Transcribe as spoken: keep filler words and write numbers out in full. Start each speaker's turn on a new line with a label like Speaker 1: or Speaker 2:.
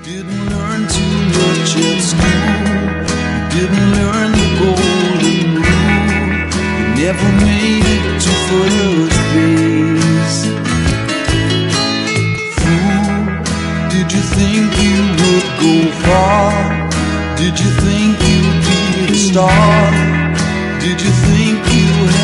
Speaker 1: Didn't learn too much at school. Didn't learn the golden rule. You never made it to first base. Fool, did you think you would go far? Did you think you'd be the star? Did you think you